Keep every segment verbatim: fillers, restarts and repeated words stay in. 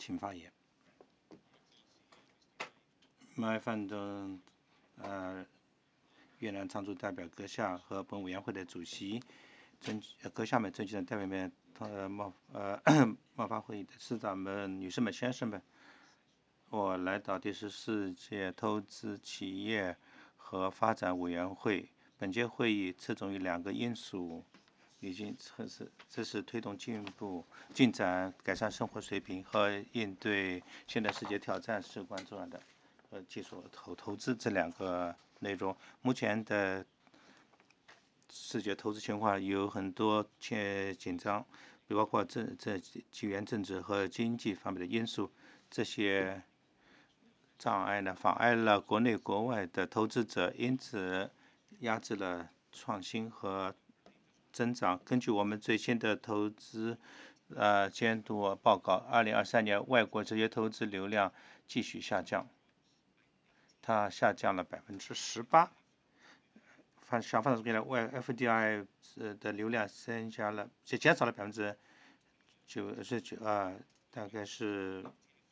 请发言。麻烦的呃越南常驻代表阁下和本委员会的主席，证阁下们、证券的代表们、呃贸呃贸发会议的市长们、女士们、先生们，我来到第十四届投资企业和发展委员会。本届会议侧重于两个因素，已经测试，这是推动进步、进展、改善生活水平和应对现代世界挑战至关重要的。呃，技术投投资这两个内容，目前的世界投资情况有很多且紧张，包括政这地缘政治和经济方面的因素，这些障碍呢妨碍了国内国外的投资者，因此压制了创新和增长。根据我们最新的投资呃监督报告，二零二三年外国直接投资流量继续下降。它下降了百分之十八，发向发展中国家外 F D I 的流量增加了，减减少了百分之九十九啊，大概是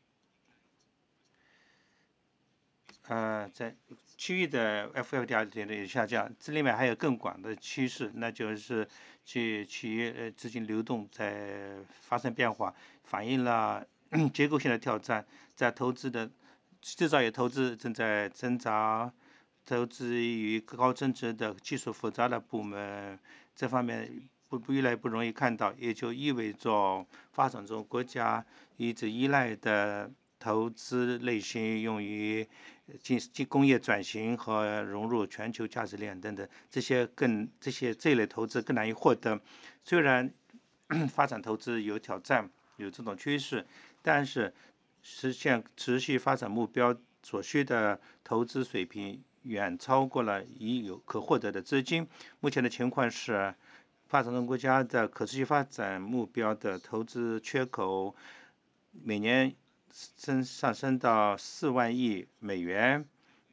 呃在区域的 F F D I 的下降，这里面还有更广的趋势，那就是去企业资金流动在发生变化，反映了结构性的挑战，在投资的制造业投资正在挣扎。投资于高增值的技术复杂的部门，这方面不不越来越不容易看到，也就意味着发展中国家一直依赖的投资类型用于进进工业转型和融入全球价值链等等，这些更这些这一类投资更难以获得。虽然发展投资有挑战，有这种趋势，但是实现持续发展目标所需的投资水平远超过了已有可获得的资金。目前的情况是，发展中国家的可持续发展目标的投资缺口每年升上升到四万亿美元。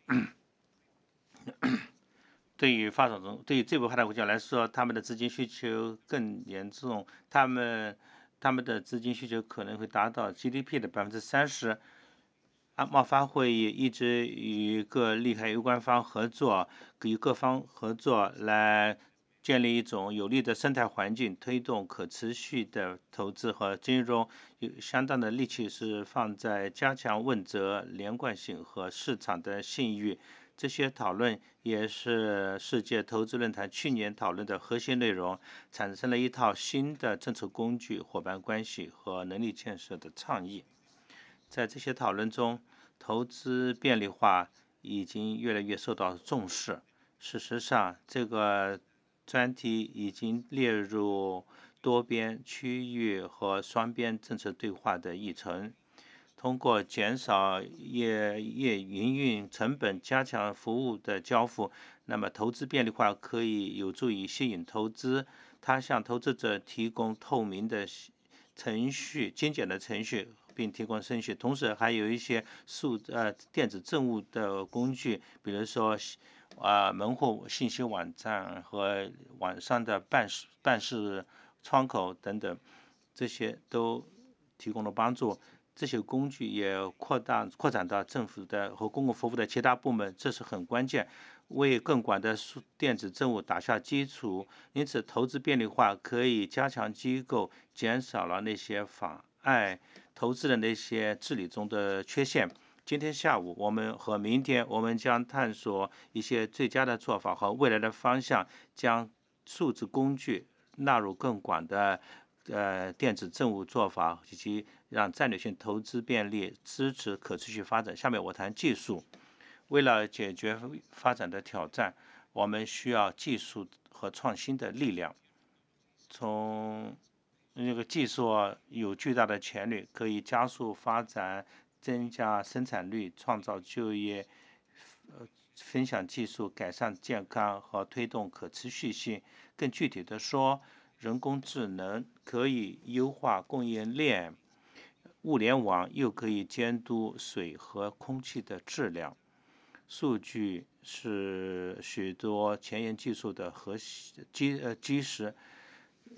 对于发展中，对于最不发达国家来说，他们的资金需求更严重，他们他们的资金需求可能会达到 G D P 的百分之三十。贸发会议一直与各利害攸关方合作，与各方合作来建立一种有利的生态环境，推动可持续的投资和金融。有相当的力气是放在加强问责、连贯性和市场的信誉。这些讨论也是世界投资论坛去年讨论的核心内容，产生了一套新的政策工具、伙伴关系和能力建设的倡议。在这些讨论中，投资便利化已经越来越受到重视。事实上，这个专题已经列入多边、区域和双边政策对话的议程。通过减少业业营运成本，加强服务的交付，那么投资便利化可以有助于吸引投资。它向投资者提供透明的程序、精简的程序，并提供程序。同时，还有一些数呃电子政务的工具，比如说啊、呃、门户信息网站和网上的办事办事窗口等等，这些都提供了帮助。这些工具也扩大扩展到政府的和公共服务的其他部门，这是很关键，为更广的电子政务打下基础。因此，投资便利化可以加强机构，减少了那些妨碍投资的那些治理中的缺陷。今天下午，我们和明天，我们将探索一些最佳的做法和未来的方向，将数字工具纳入更广的呃电子政务做法，以及让战略性投资便利，支持可持续发展。下面我谈技术。为了解决发展的挑战，我们需要技术和创新的力量。从那个技术有巨大的潜力，可以加速发展，增加生产率，创造就业，呃，分享技术，改善健康和推动可持续性。更具体的说，人工智能可以优化供应链，物联网又可以监督水和空气的质量。数据是许多前沿技术的核心基呃基石。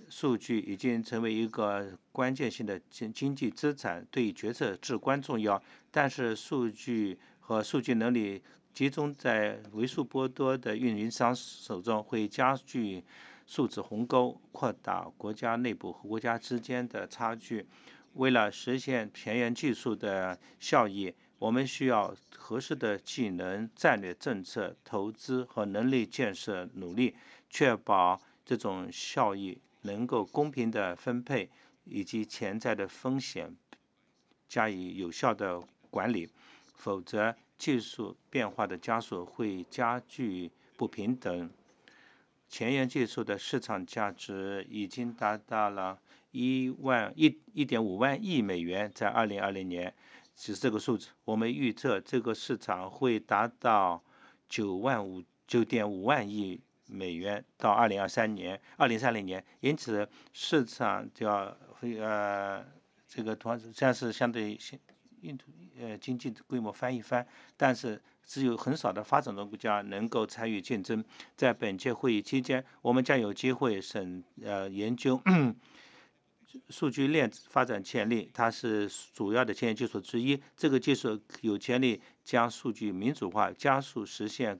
数据已经成为一个关键性的经经济资产，对决策至关重要。但是，数据和数据能力集中在为数不多的运营商手中，会加剧数字鸿沟，扩大国家内部和国家之间的差距。为了实现前沿技术的效益，我们需要合适的技能、战略政策、投资和能力建设努力，确保这种效益能够公平的分配，以及潜在的风险加以有效的管理。否则，技术变化的加速会加剧不平等。前沿技术的市场价值已经达到了一万一一点五万亿美元，在二零二零年是这个数字。我们预测这个市场会达到九万五九点五万亿美元到二零二三年、二零三零年。因此，市场就要会呃这个同样是像是相对印度呃经济规模翻一番，但是只有很少的发展中国家能够参与竞争。在本届会议期间，我们将有机会审呃研究数据链发展潜力，它是主要的前沿技术之一。这个技术有潜力将数据民主化，加速实现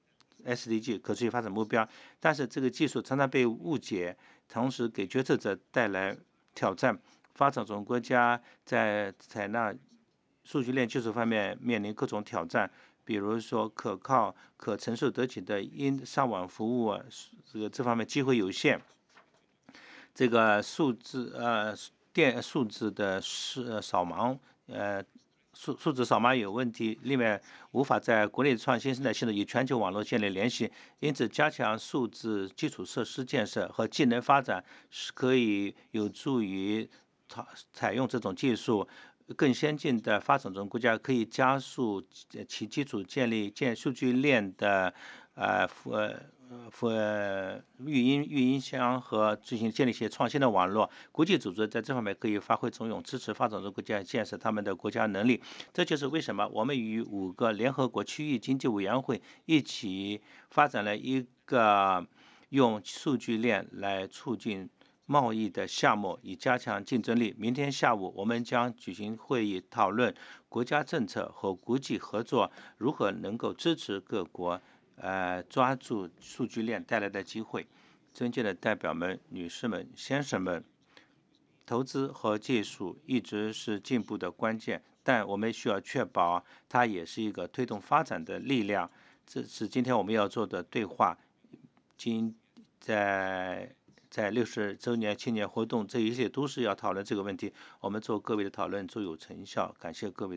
S D G 可持续发展目标。但是这个技术常常被误解，同时给决策者带来挑战。发展中国家在采纳数据链技术方面面临各种挑战，比如说可靠、可承受得起的因上网服务，这个这方面机会有限。这个数字呃电数字的是扫盲呃数数字扫码有问题，另外无法在国内创新生态系统与全球网络建立联系，因此加强数字基础设施建设和技能发展是可以有助于采采用这种技术。更先进的发展中国家可以加速其基础建立建数据链的呃呃呃育婴育婴箱和进行建立一些创新的网络。国际组织在这方面可以发挥作用，支持发展中国家建设他们的国家能力。这就是为什么我们与五个联合国区域经济委员会一起发展了一个用数据链来促进贸易的项目，以加强竞争力。明天下午我们将举行会议，讨论国家政策和国际合作如何能够支持各国呃抓住数据链带来的机会。尊敬的代表们、女士们、先生们，投资和技术一直是进步的关键，但我们需要确保它也是一个推动发展的力量。这是今天我们要做的对话。今在在六十周年庆典活动，这一切都是要讨论这个问题。我们做各位的讨论，都有成效。感谢各位。